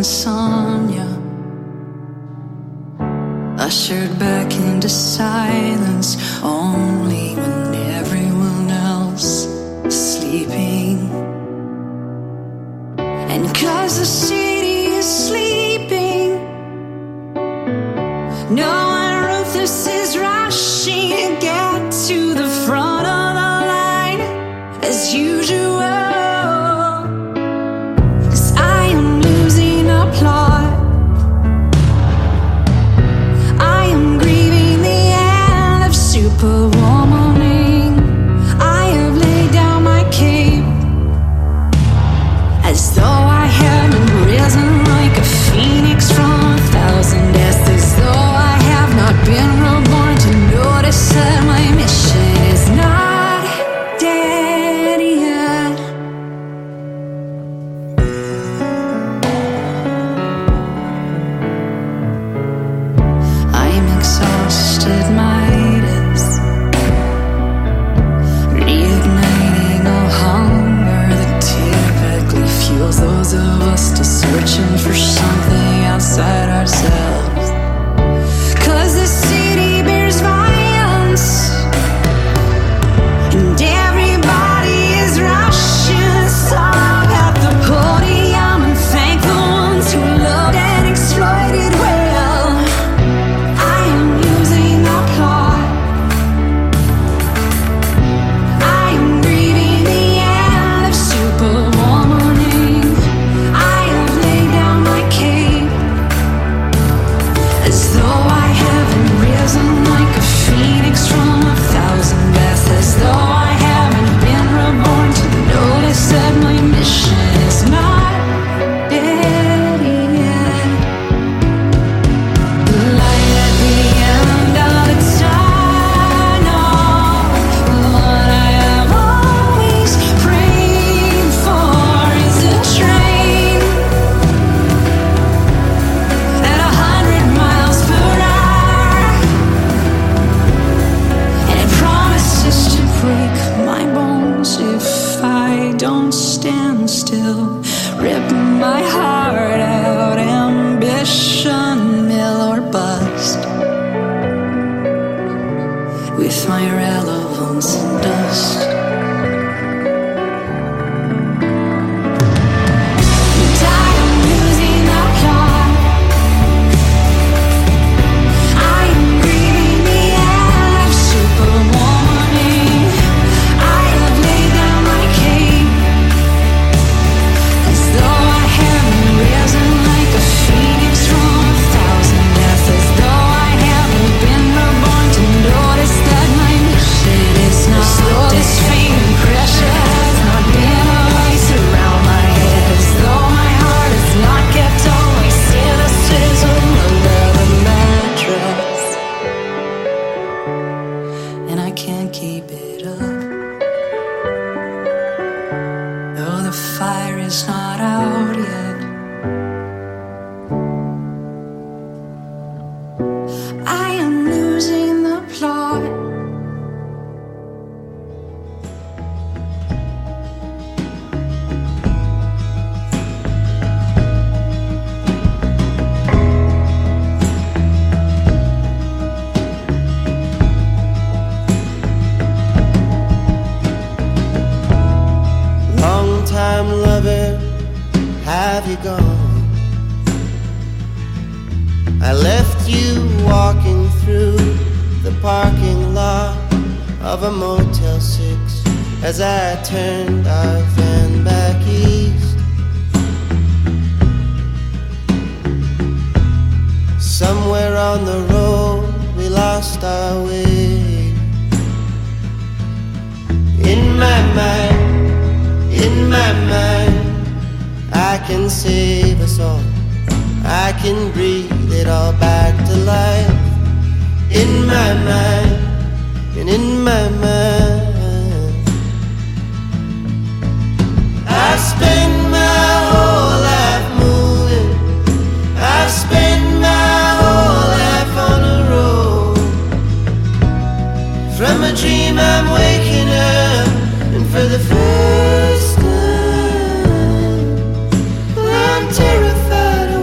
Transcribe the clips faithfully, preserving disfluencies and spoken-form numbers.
insomnia, ushered back into silence only when everyone else is sleeping. And 'cause the city is sleeping, no one ruthless is rushing to get to the front of the line as usual. 'Cause I am losing a plot, I am grieving the end of superwomaning. I have laid down my cape as though I hadn't risen like a phoenix from a thousand deaths, as though I have not been reborn to notice that my mission is not dead yet. I'm exhausted, Midas, reigniting a hunger that typically fuels those of us still searching for something outside ourselves. 'Cause the city bears violence, and everybody is rushing us up at the podium and thank the ones who loved and exploited well. I am losing the plot, I am grieving the end of superwomaning. I have laid down my cape as though I haven't risen like a phoenix from a thousand deaths, as though I haven't been reborn to notice that my mission is not dead yet. The light at the end of the tunnel, what I have always prayed for, is a train at a hundred miles per hour, and it promises to break my bones if I don't stand still, rip my heart out, ambition, mill or bust, with my relevance and dust. And I am losing the plot, I am grieving the end of superwomaning. I have laid down my cape as though I haven't risen like a phoenix from a thousand deaths, as though I haven't been reborn to notice that my mission is not dead. This fame and pressure has not been a vice around my head, as though my heart has not kept always cynicism under the mattress, and I can't keep it up. Though the fire is not out yet, I am losing the plot. Long time lover, have you gone? I left you walking through the parking lot of a Motel six as I turned our van back east. Somewhere on the road we lost our way. In my mind, in my mind, I can save us all, I can breathe it all back to life. In my mind, and in my mind, I spend my whole life moving, I spend my whole life on the road. From a dream I'm waking up, and for the first time I'm terrified.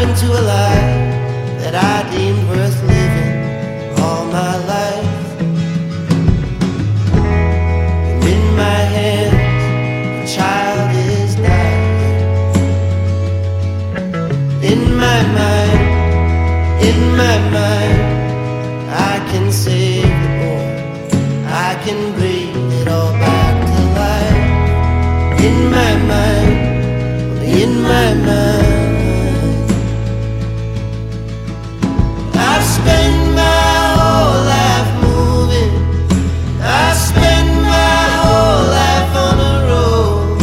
into a life that I deemed worth living all my life. And in my hands, a child is dying. In my mind, in my mind, I can save the boy. I can breathe it all back to life. In my mind, in my mind. I've spent my whole life moving. I spend my whole life on a road.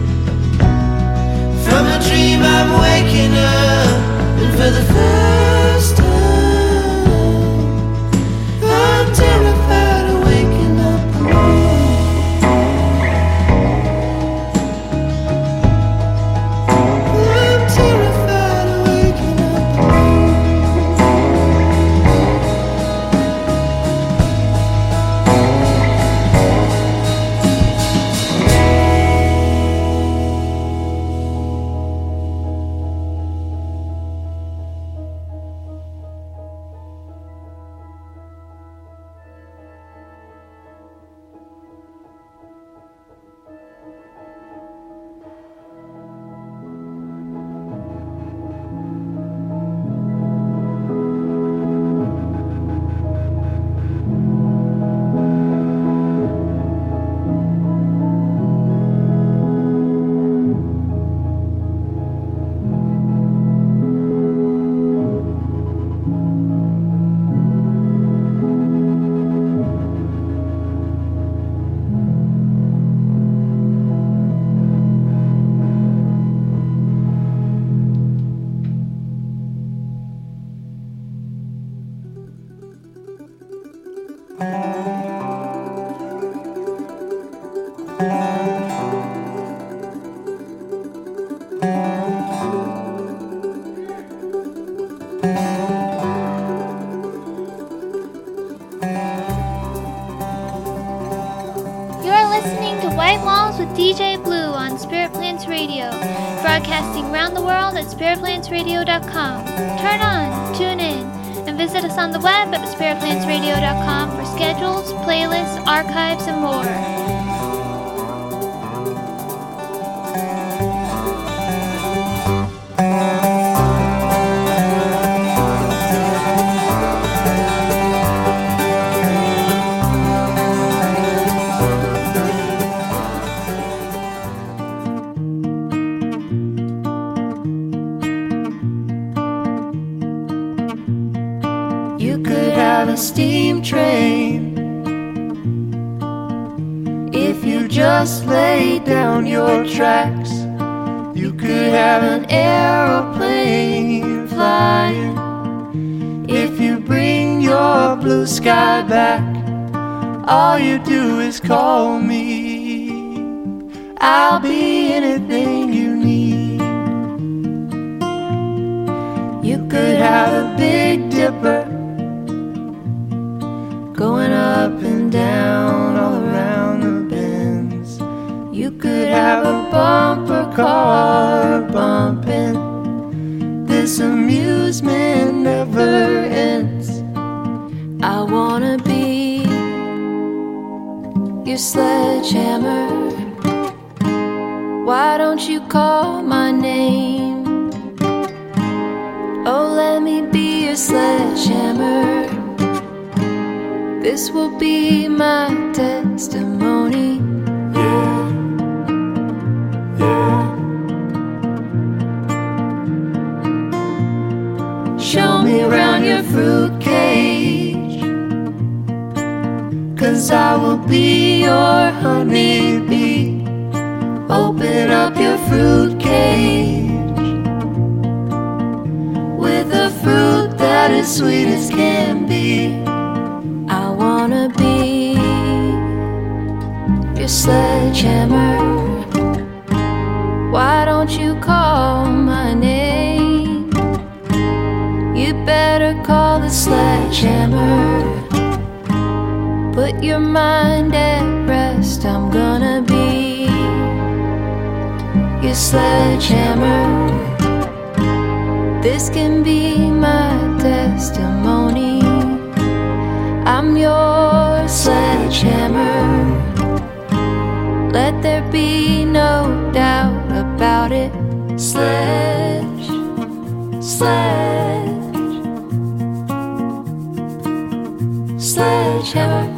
From a dream I'm waking up, and for the first time I'm terrified of waking up alone. I'm terrified of waking up alone. You're listening to White Walls with D J Blue on Spirit Plants Radio, broadcasting around the world at spirit plants radio dot com. Turn on, tune in, and visit us on the web at spirit plants radio dot com for schedules, playlists, archives, and more. A steam train if you just lay down your tracks. You could have an aeroplane flying if you bring your blue sky back. All you do is call me, I'll be anything you need. You could have a Big Dipper going up and down all around the bends. You could have a bumper car bumping. This amusement never ends. I wanna be your sledgehammer. Why don't you call my name? Oh, let me be your sledgehammer. This will be my testimony. Yeah, yeah. Show me around your fruit cage, 'cause I will be your honeybee. Open up your fruit cage with a fruit that is sweet as can be. I wanna be your sledgehammer. Why don't you call my name? You better call the sledgehammer. Put your mind at rest. I'm gonna be your sledgehammer. This can be my testimony. I'm your sledgehammer. Let there be no doubt about it. Sledge, sledge, sledgehammer.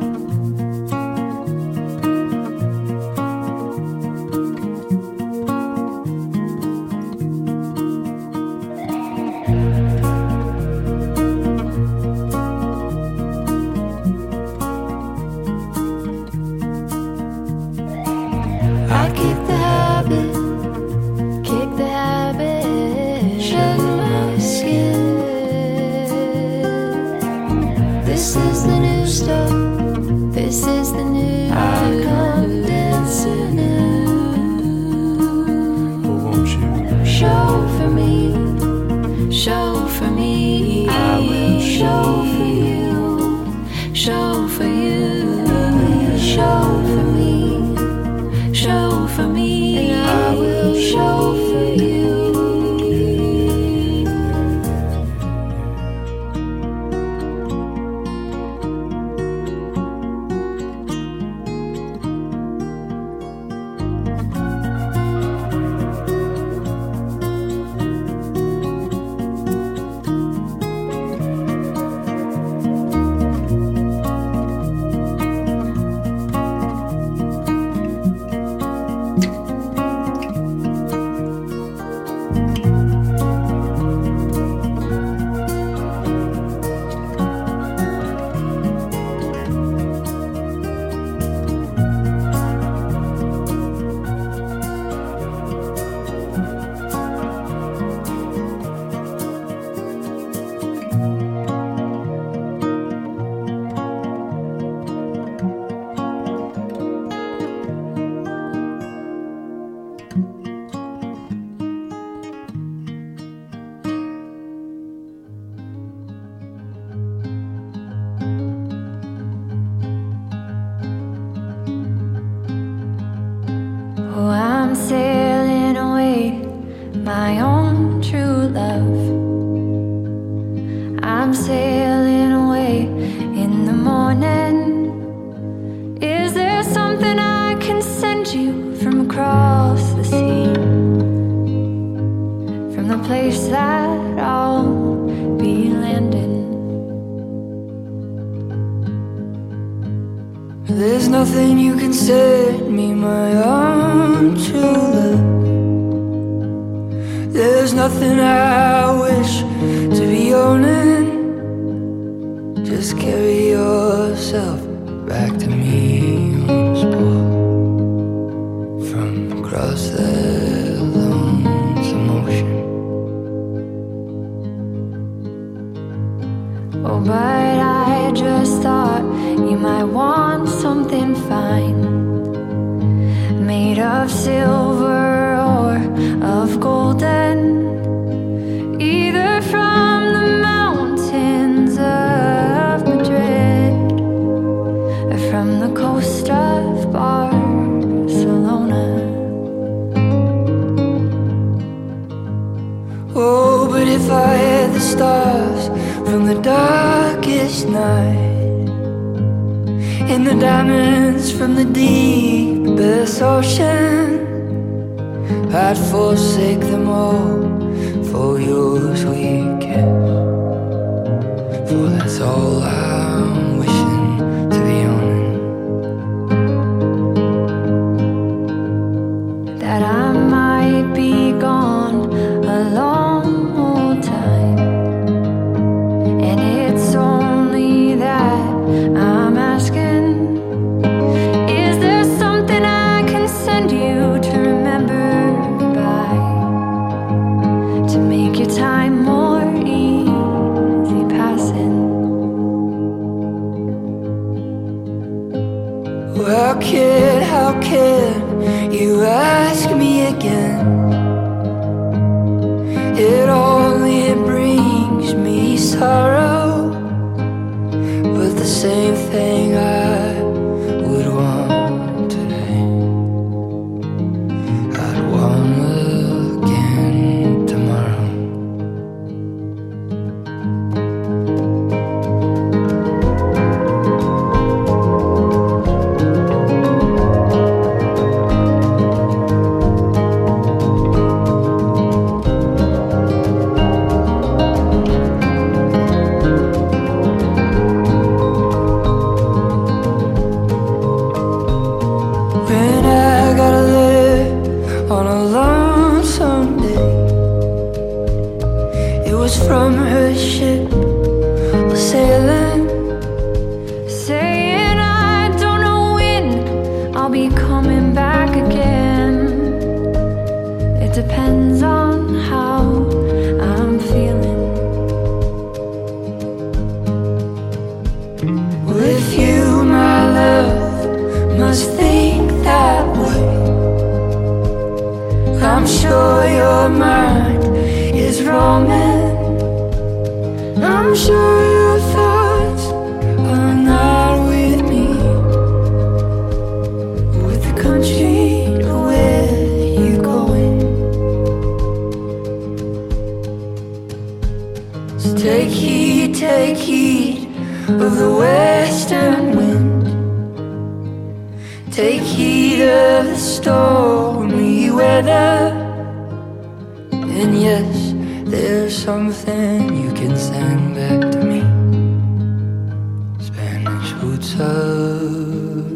Sailing away, my own true love. I'm sailing away in the morning. Is there something I can send you from across the sea? From the place that I'll be landing. There's nothing you can send me, my own true love. There's nothing I wish to be owning. Just carry yourself back to me on the spot from across the lonesome ocean. Oh, but I just thought you might want something fine, made of silver or of golden, either from the mountains of Madrid or from the coast of Barcelona. Oh, but if I had the stars from the darkest night and the diamonds from the deepest ocean, I'd forsake them all for your sweet kiss. For that's all I'm wishing to be owning. That I might be gone a long old time, and it's only that I'm asking. Is there something I can send you to remember me by, to make your time more easy passing? How can, how can you ask me again? It only brings me sorrow, but the same thing I would want today, I'd want again tomorrow. sure your mind is roaming. I'm sure your thoughts are not with me, with the country where you going. So take heed, take heed of the western wind. Take heed of the stormy weather. And yes, there's something you can send back to me. Spanish roots of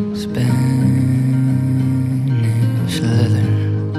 Spanish leather.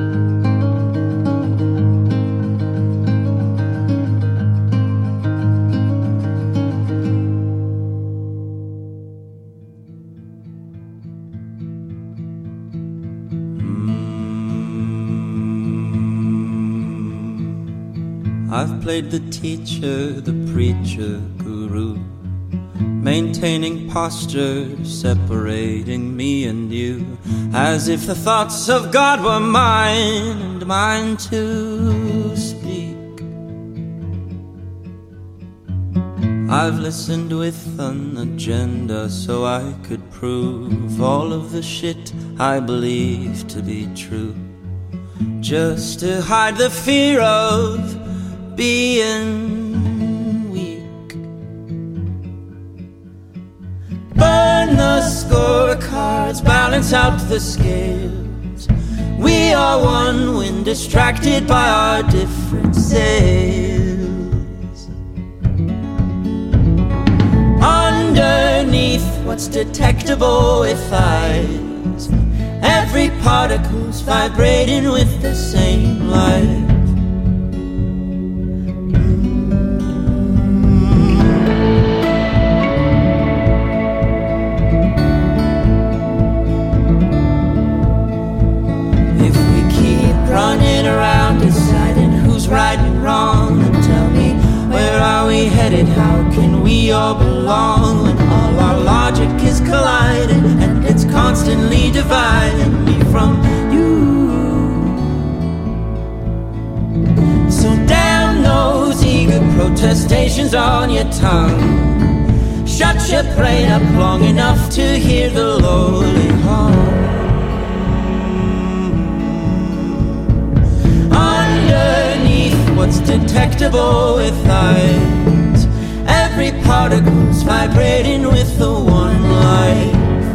I've played the teacher, the preacher, guru, maintaining posture, separating me and you, as if the thoughts of God were mine and mine to speak. I've listened with an agenda so I could prove all of the shit I believe to be true, just to hide the fear of being weak. Burn the scorecards, balance out the scales. We are one when distracted by our different sails. Underneath what's detectable with eyes, every particle's vibrating with the same light. Running around deciding who's right and wrong, and tell me, where are we headed? How can we all belong when all our logic is colliding and it's constantly dividing me from you? So damn those eager protestations on your tongue. Shut your brain up long enough to hear the lowly hum. What's detectable with eyes, every particle's vibrating with the one light.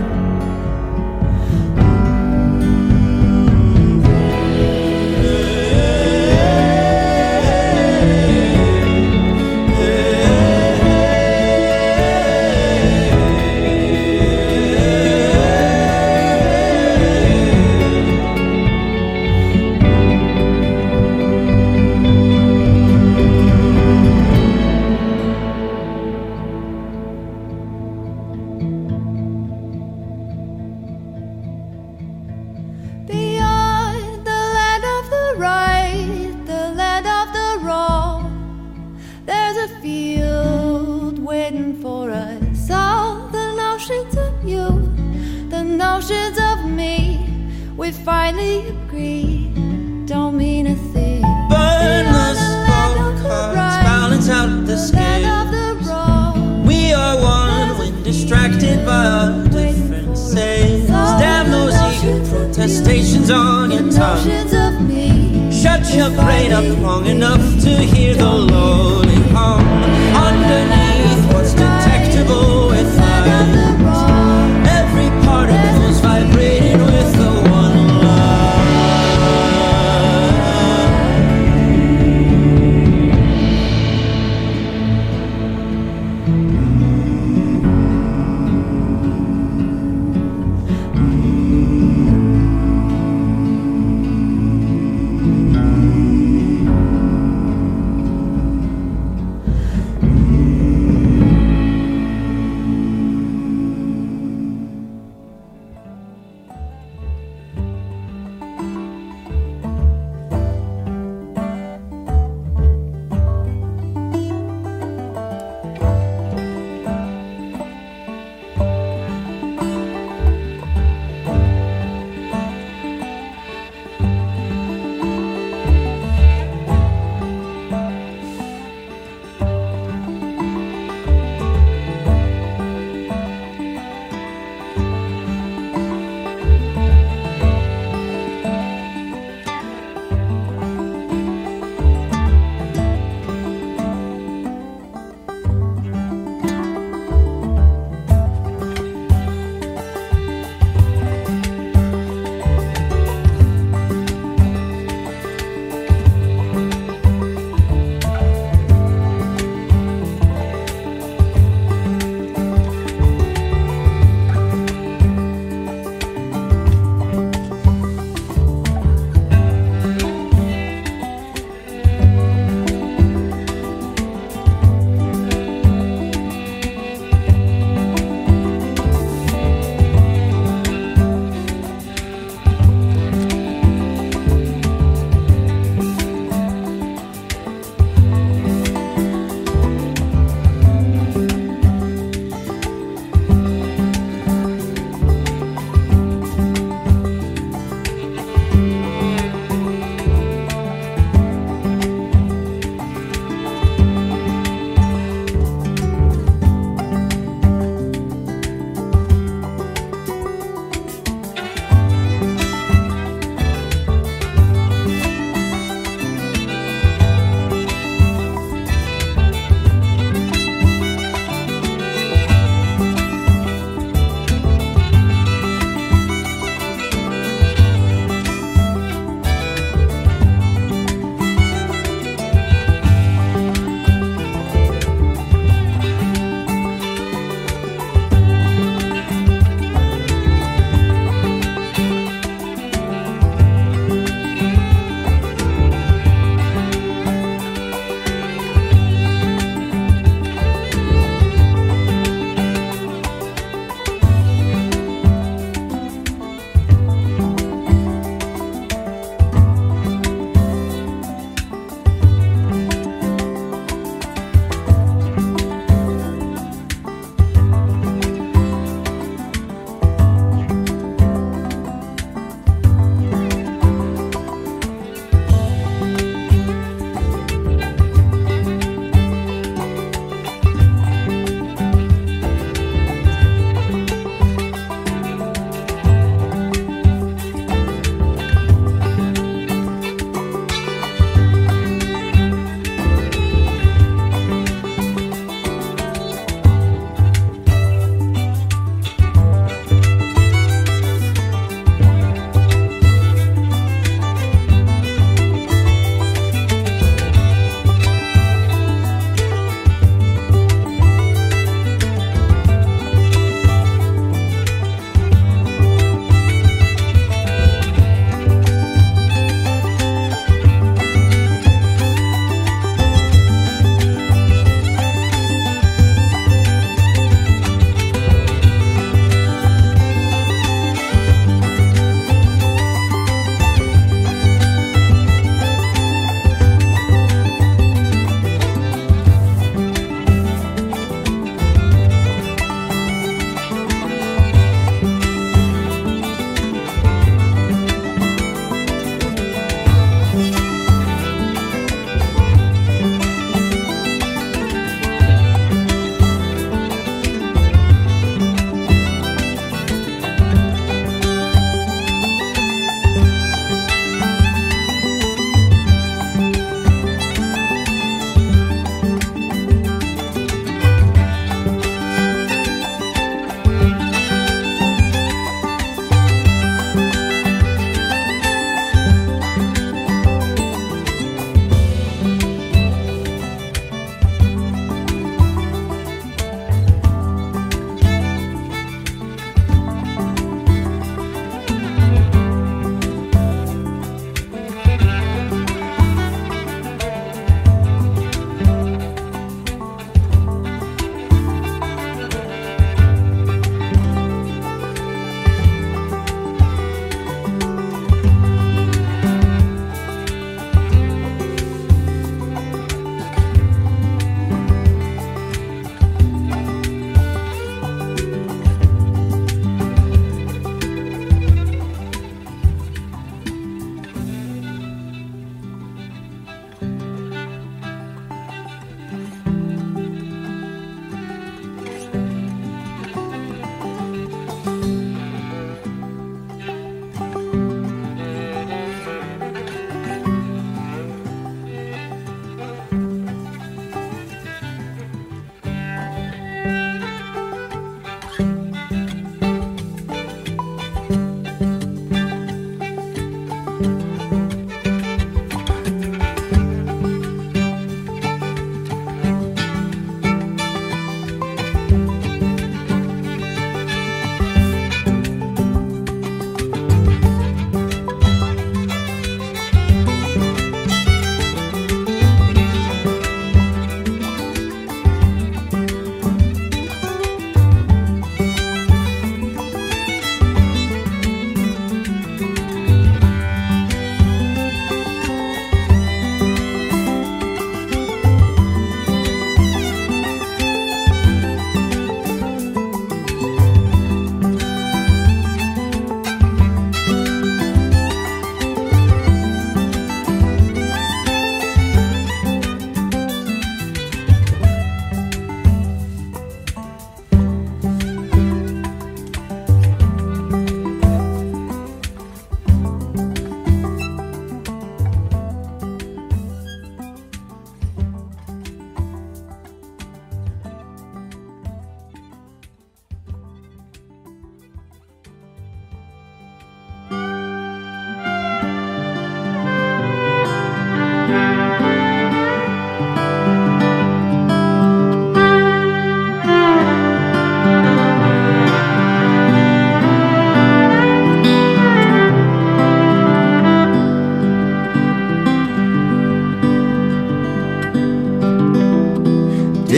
We finally agree, don't mean a thing. Burn the scorecards, balance out the scales. We are one when distracted by our different sails. Damn those eager protestations on your tongue. Shut your brain up long enough to hear the lowly hum. Underneath what's detectable with eyes, every particle's vibrating with the one.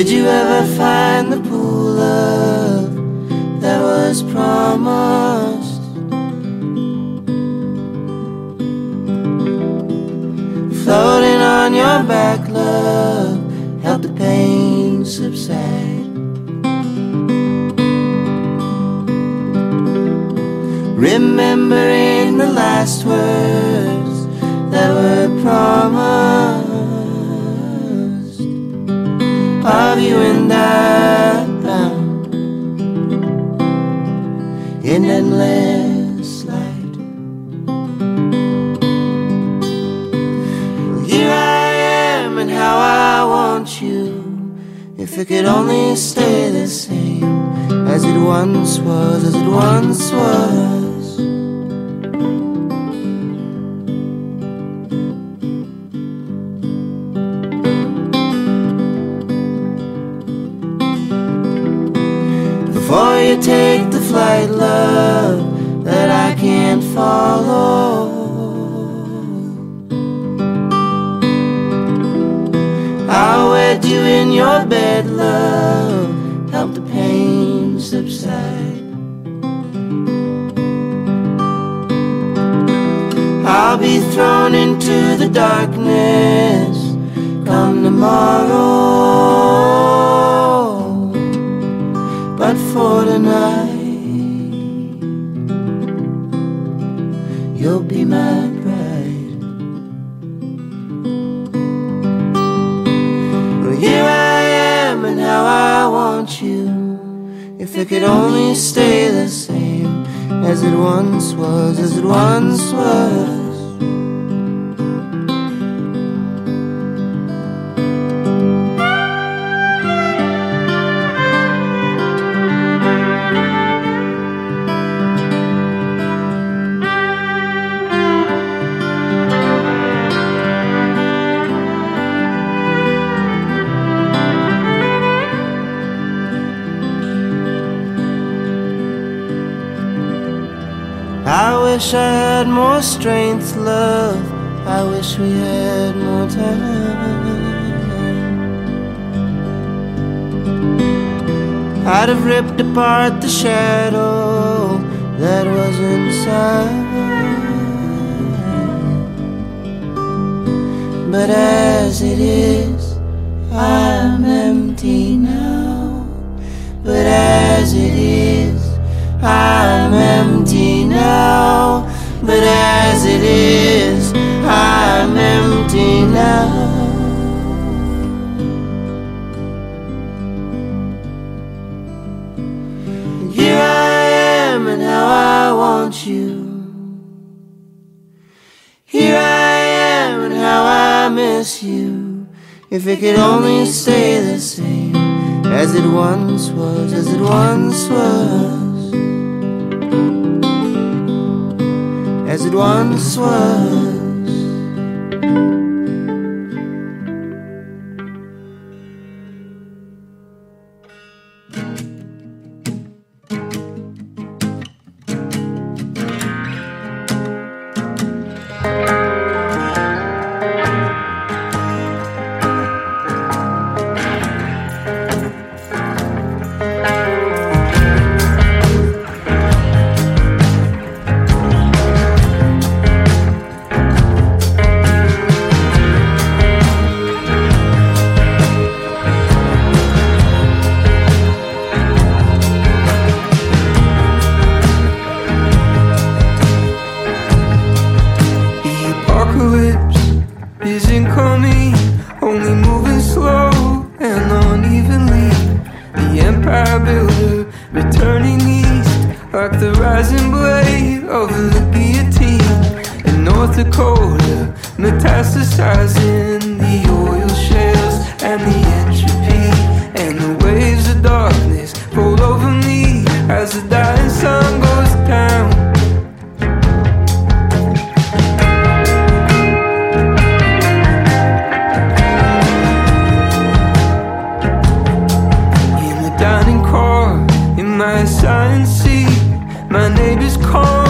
Did you ever find the pool of that was promised? Floating on your back, love, help the pain subside. Remembering the last words that were promised of you and I, bound in endless light. Well, here I am and how I want you. If it could only stay the same as it once was, as it once was. Before you take the flight, love, that I can't follow, I'll wed you in your bed, love, help the pain subside. I'll be thrown into the darkness come tomorrow, but for tonight, you'll be my bride. Well, here I am and how I want you. If it could only stay the same as it once was, as it once was. I wish I had more strength, love, I wish we had more time. I'd have ripped apart the shadow that was inside. But as it is, I'm empty now. But as it is, I'm empty now. But as it is, I'm empty now. And here I am and how I want you. Here I am and how I miss you. If it could only stay the same as it once was, as it once was. As it once was. Isn't coming, only moving slow and unevenly. The empire builder returning east, like the rising blade of the guillotine. In North Dakota, metastasizing the oil shales and the entropy. And the waves of darkness roll over me as the dying sun goes down. Science seat, my neighbor's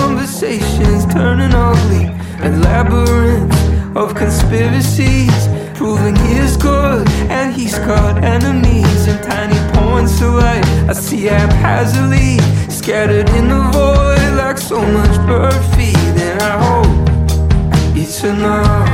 conversations turning ugly, a labyrinth of conspiracies. proving he is good, and he's got enemies in tiny points of light. I see haphazardly scattered in the void like so much bird feed, and I hope it's enough.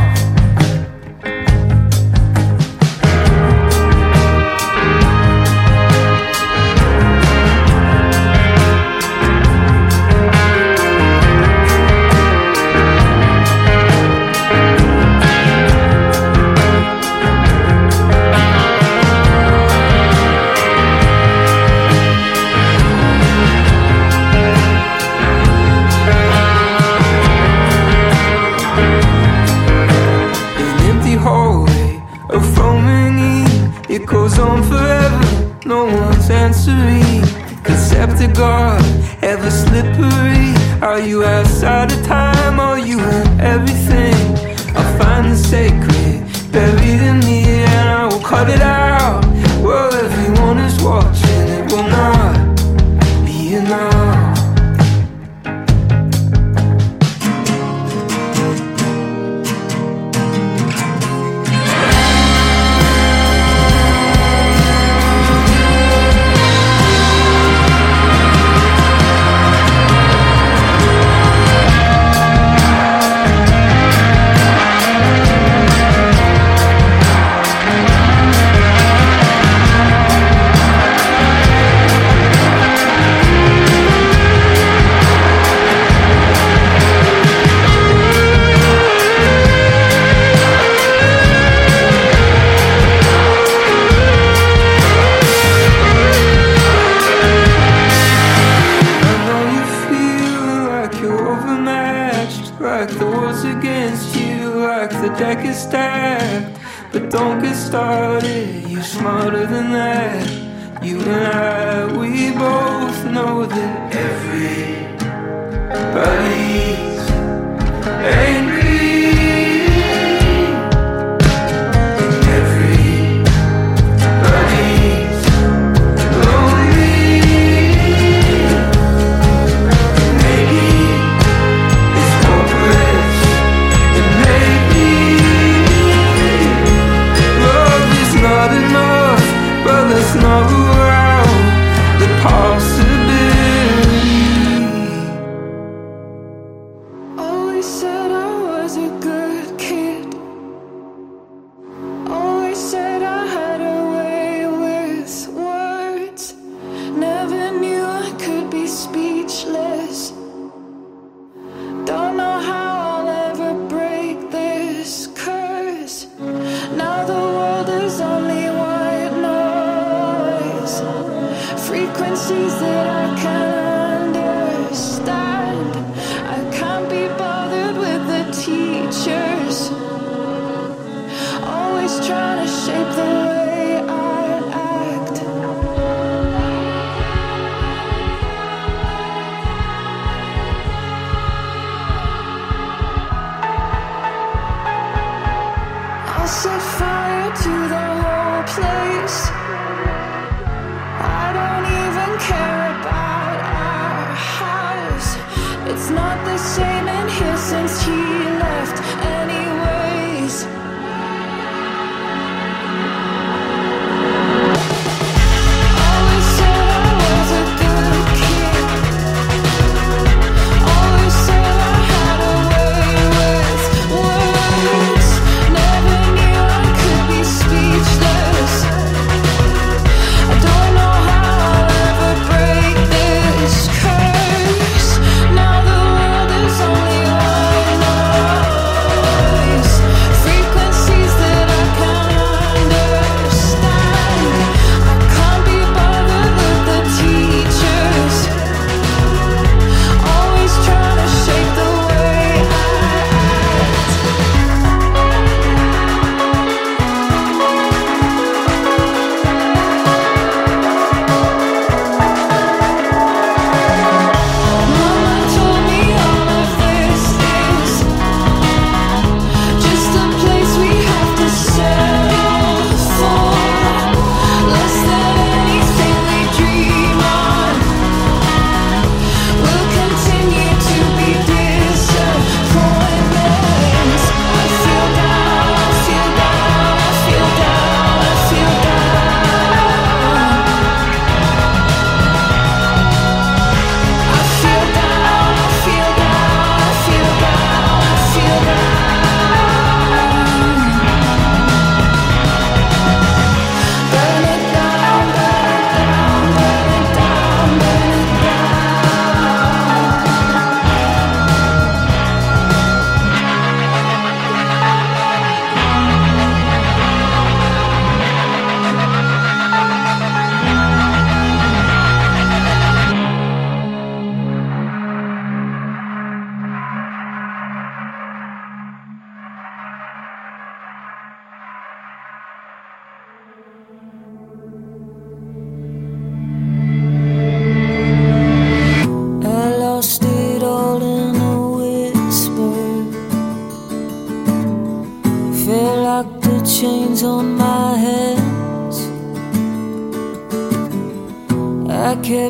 It goes on forever, no one's answering. Concepticon, ever slippery. Are you outside of time, or you in everything? I'll find the sacred buried in me, and I will cut it out. Well, everyone is watching, it will not be enough. Deck is stacked, but don't get started. You're smarter than that. You and I, we both know that everybody's angry. Everybody's lonely. Maybe it's hopeless, and maybe not enough, but let's not rule out the possibility.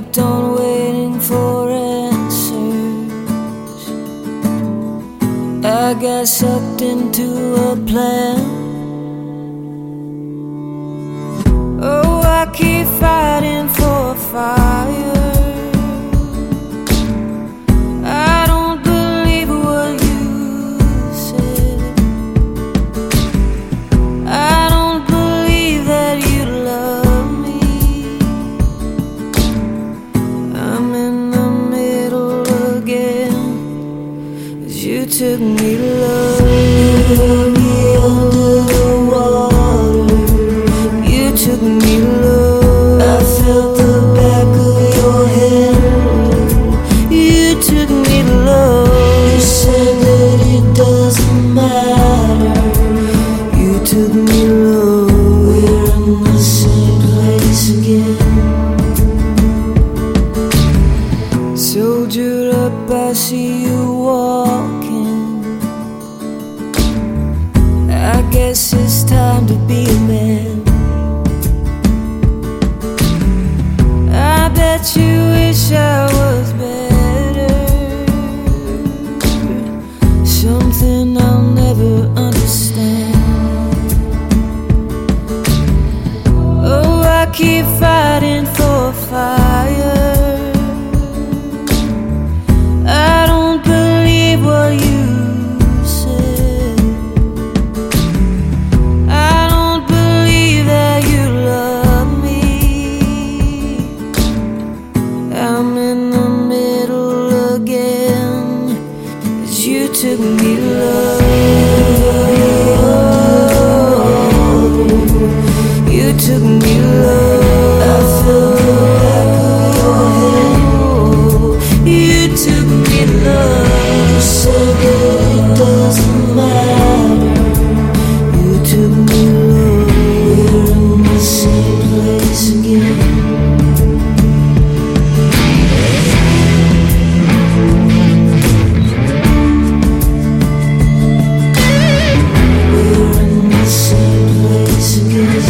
kept on waiting for answers. I got sucked into a plan. Oh, I keep fighting for fire. I don't believe what you said. I don't believe that you love me. I'm in the middle again, 'cause you took me low. You held me under the water. You took me low. I felt the back of your hand. You took me low. You said that it doesn't matter. You took me low. We're in the same place again. Soldiered up, I see you walking. I guess it's time to be a man. I bet you wish I was better. Something I'll never understand. Oh, I keep fighting for fire. I don't believe what you said. I don't believe that you love me. I'm in the middle again, 'cause you took me low. You took me low. I felt the back of your hand. You took me low. You said that it doesn't matter. You took me low. We're in the same place again. We're in the same place again.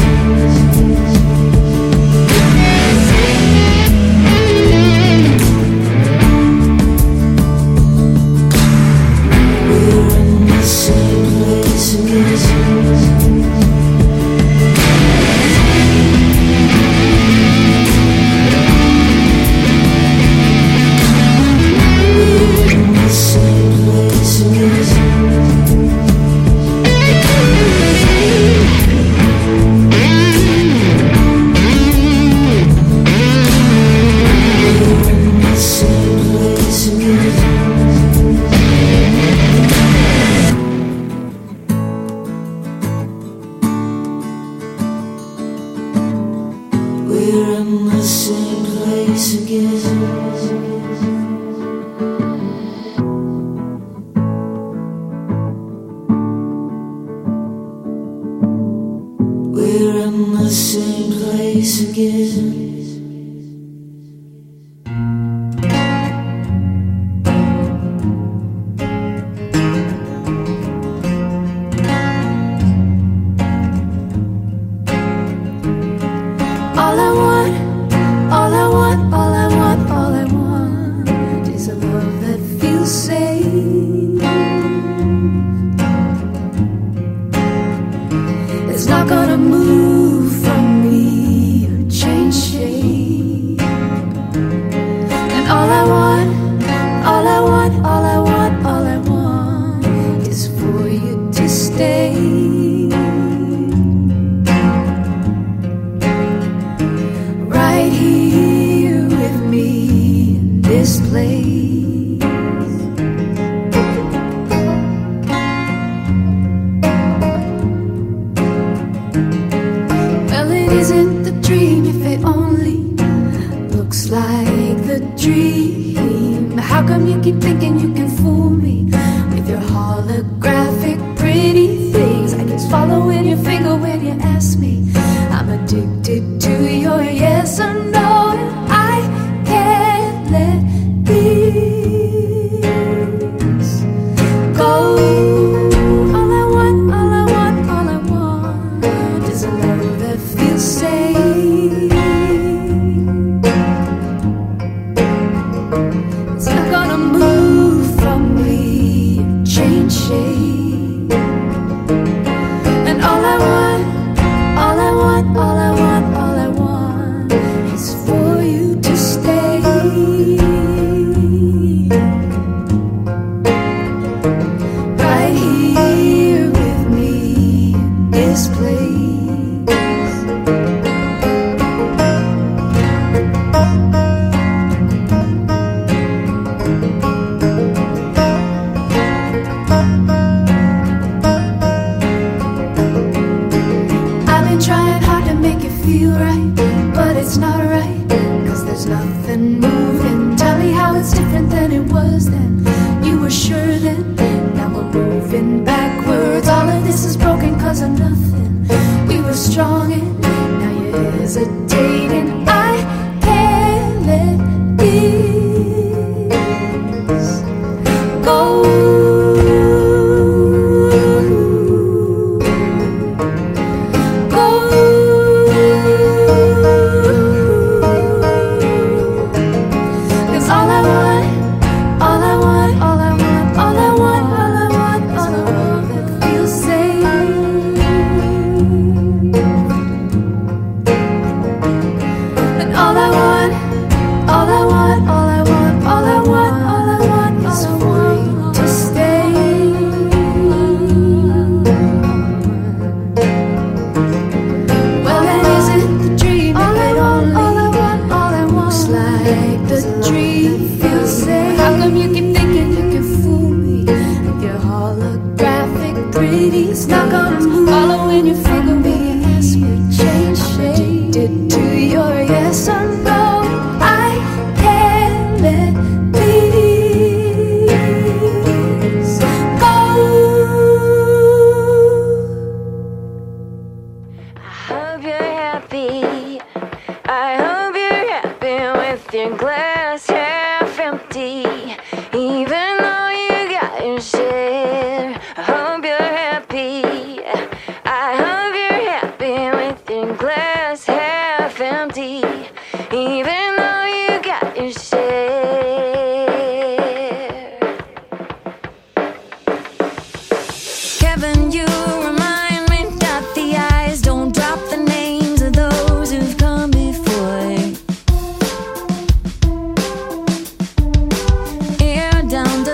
We're in the same place again. We're in the same place again. We're in the same place again. We're in the same place again. We're in the same place again. All I want, all I want, all I want, all I want is a love that feels safe. It's not gonna move from me or change shape. And all I want, all I want, all I want, all I want is for you to stay. Right here with me in this place. Well, it isn't the dream if it only looks like the dream. How come you keep thinking you can fool me with your holographic pretty things? I keep swallowing your finger when you ask me. I'm addicted to your yes or no, and I can't let this go. All I want, all I want, all I want is a love that feels safe. It's not gonna move from me or change shape. And all I want, all I want, all I want, all I want is for you to stay. Right here with me in this place. Trying hard to make it feel right, but it's not right, cause there's nothing moving. Tell me how it's different than it was then. You were sure then, now we're moving backwards. All of this is broken cause of nothing. We were strong and now you're hesitating. I can't let this go. Down the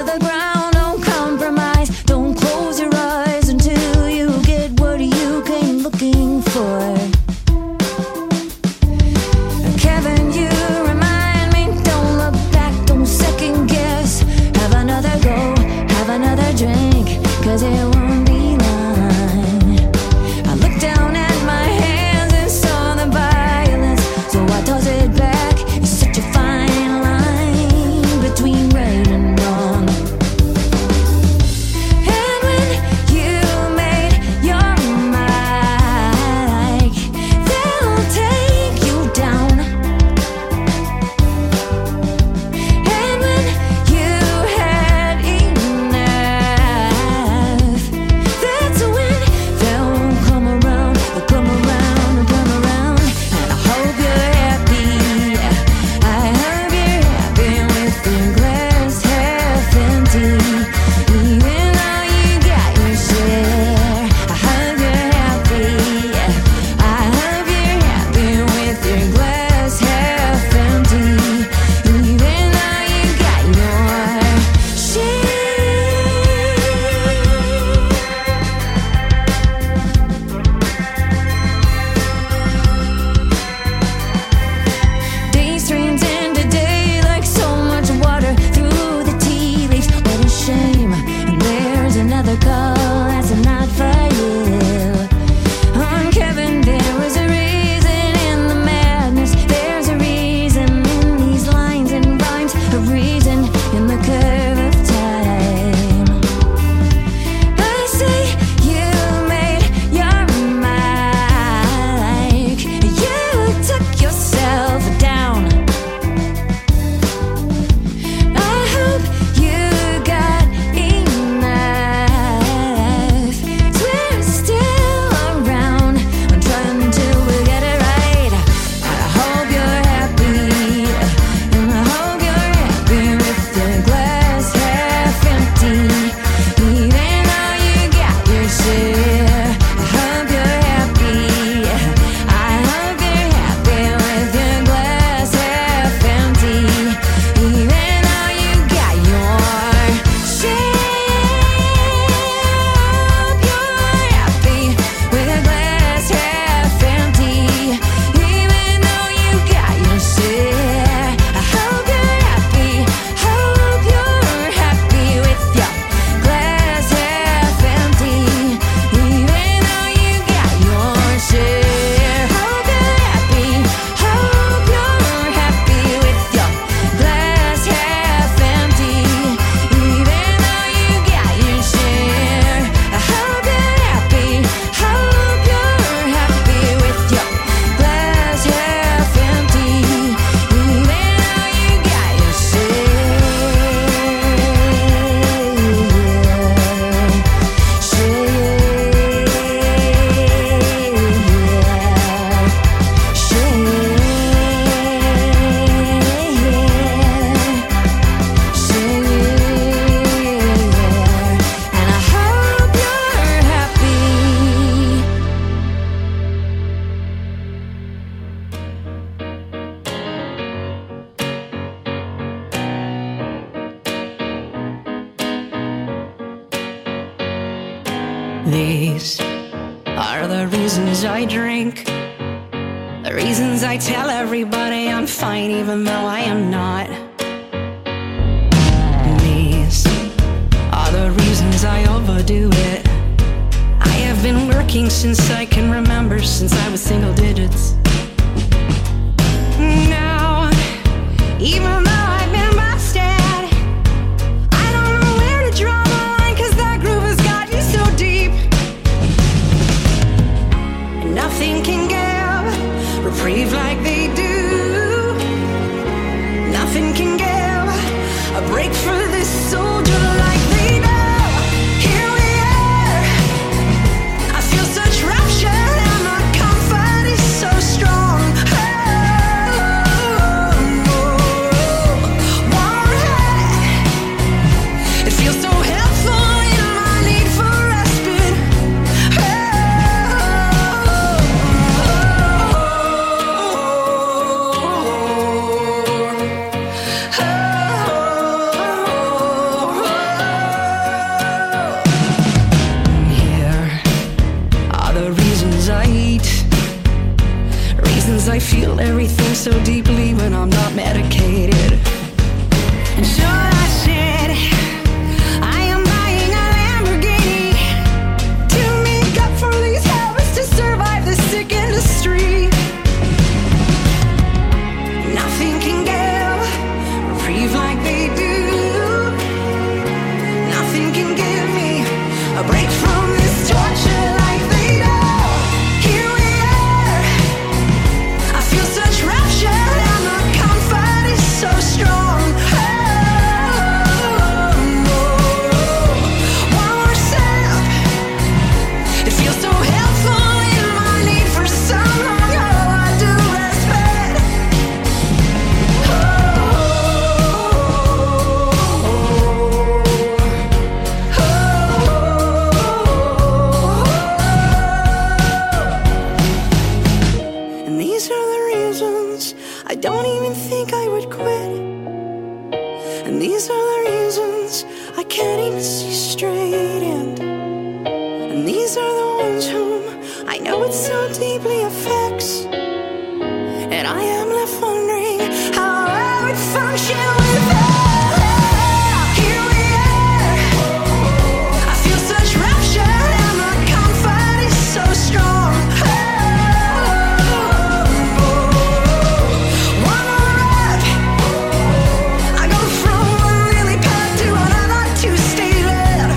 These are the reasons I drink, the reasons I tell everybody I'm fine even though I am not. These are the reasons I overdo it. I have been working since I can remember, since I was single digits. Now, even though I've been busted, I don't know where to draw the line, cause that groove has got you so deep. And nothing can give reprieve like they do. Nothing can give a break for this soldier like they do. Here we are, I feel such rapture and my comfort is so strong. It feels so helpful in my need for respite. Here are the reasons I eat, reasons I feel everything so deeply when I'm not medicated. And sure I said I am buying a Lamborghini to make up for these habits, to survive this sick industry. Nothing can give reprieve like they do. Nothing can give me a break from this torture like they do. Here we are, I feel such rapture and my comfort is so strong. One more step, it feels so helpful in my need for someone. Oh, I do respect. And these are the reasons I don't even think I would quit. And these are the reasons I can't even see straight. And, and these are the ones whom I know it so deeply affects. And I am left wondering how I would function without. Here we are, I feel such rapture and my comfort is so strong. One more rep, I go from one lily pad to another to stay lit.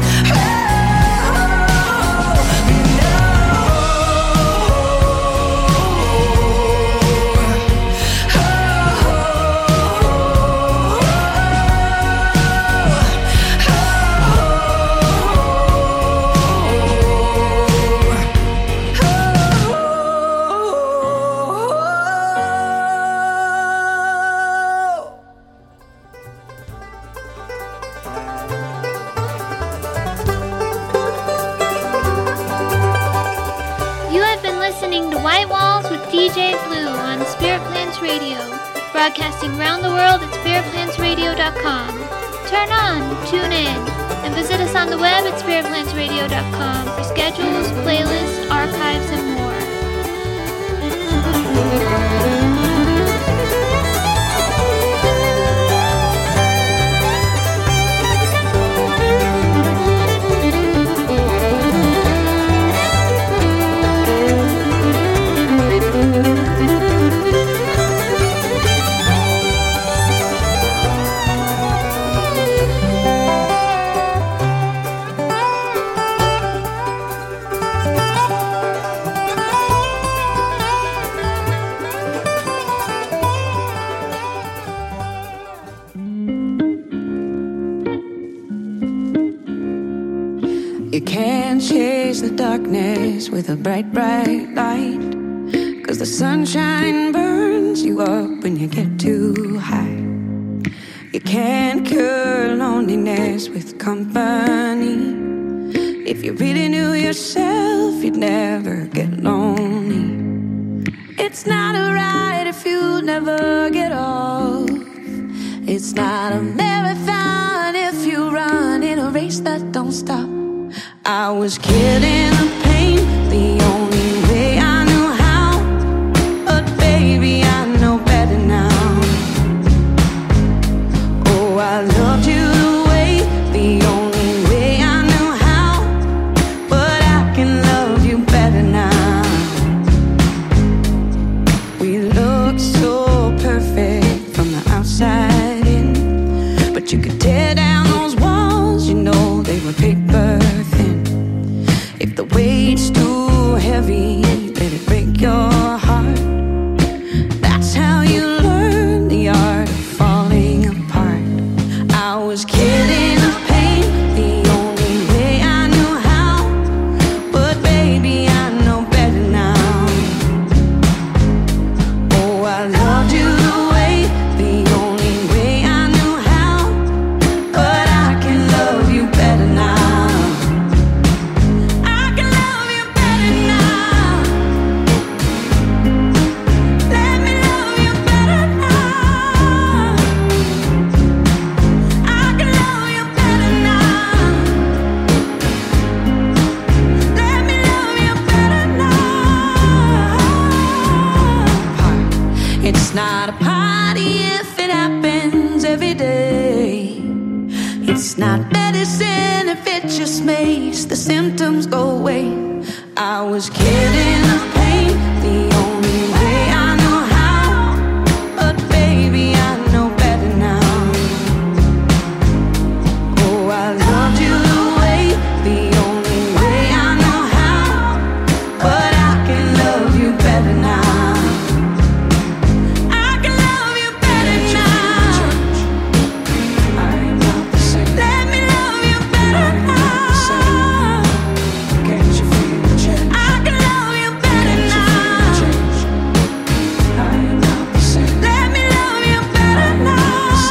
You have been listening to White Walls with D J Blue on Spirit Plants Radio, broadcasting around the world at spirit plants radio dot com. Turn on, tune in, and visit us on the web at spirit plants radio dot com for schedules, playlists, archives, and more. You can't chase the darkness with a bright, bright light, 'cause the sunshine burns you up when you get too high. You can't cure loneliness with company. If you really knew yourself, you'd never get lonely. It's not a ride if you never get off. It's not a marathon if you run in a race that don't stop. I was killing the pain the only way I knew how. But baby, I know better now. Oh, I loved you the way, the only way I knew how. But I can love you better now. We looked so perfect from the outside in, but you could tear down those walls, you know they were paper thin. If the weight's too heavy, let it break your heart. That's how you learn the art of falling apart. I was killing the pain the only way I knew how. But baby, I know better now. Oh, I loved you the way, the only way I knew how. But I can love you better now. I can love you better now. Let me love you better now. I can love you better now. Let me love you better now. It's not a party if it happens every day. It's not medicine if it just makes the symptoms go away. I was killing the pain the only way I knew how. But baby, I know better now. Oh, I loved you the way, the only way I know how. But I can love you better now. I can love you better now. I'm not the same. Let me love you better now. Can't you feel the change? I can love you better now. I am not the same. Let me love you better now.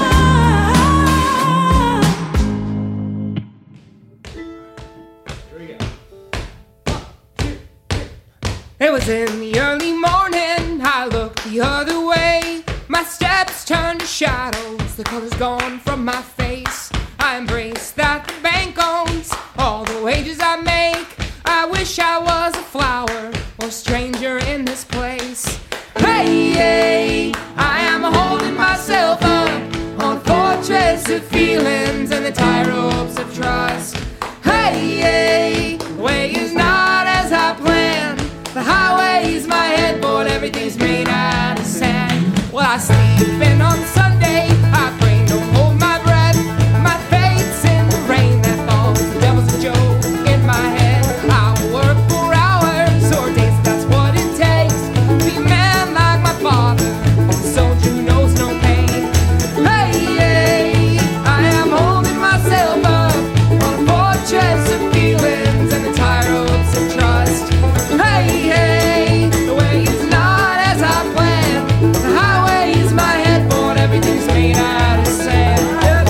It was in the early morning, I looked the other way. My steps turned to shadows, the color's gone from my face. I embrace that the bank owns all the wages I make. I wish I was a flower or a stranger in this place. Hey, hey, I am holding myself up on a fortress of feelings and the tie ropes of trust. Hey, hey, the way is not as I planned. The highway's my headboard, everything's made out of sand. Well, I sleep in on Sunday, I pray, don't hold my breath. My fate's in the rain that falls, the devil's a joke in my head. I'll work for hours or days, that's what it takes. Be a man like my father, a soldier who knows no pain. Hey, hey, I am holding myself up on a fortress of feelings and the tie ropes of trust. Hey, hey, the way is not as I planned. The highway is my headboard, everything's made out of sand.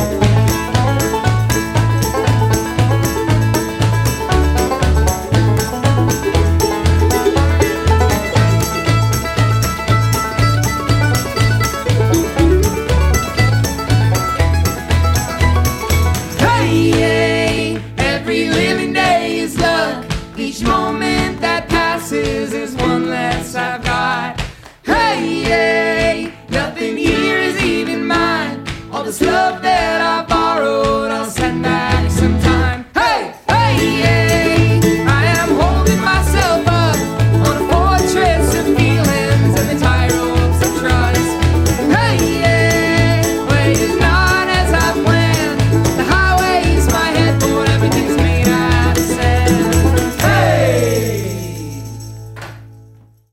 Hey, hey, every living day is luck. Each moment that passes is one less I've got. Hey, hey, nothing here is even mine. All this love that